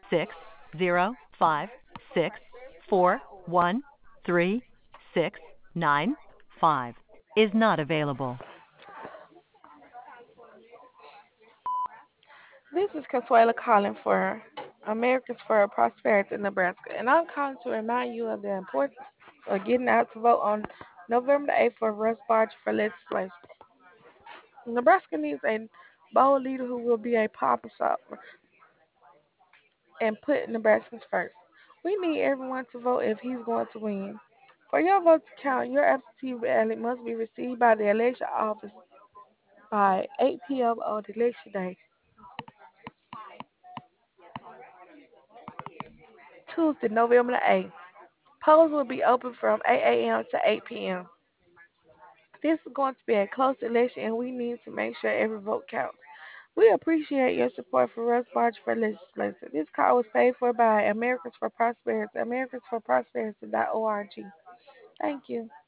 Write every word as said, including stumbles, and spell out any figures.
six zero five six four one three six nine five is not available. This is Consuela calling for Americans for Prosperity in Nebraska, and I'm calling to remind you of the importance of getting out to vote on November the eighth for Russ Barge for legislation. Nebraska needs a bold leader who will be a problem solver and put Nebraskans first. We need everyone to vote if he's going to win. For your vote to count, your absentee ballot must be received by the election office by eight p m on election day, Tuesday, November the eighth. Polls will be open from eight a m to eight p m. This is going to be a close election, and we need to make sure every vote counts. We appreciate your support for Russ Barge for legislation. This call was paid for by Americans for Prosperity, americans for prosperity dot org. Thank you.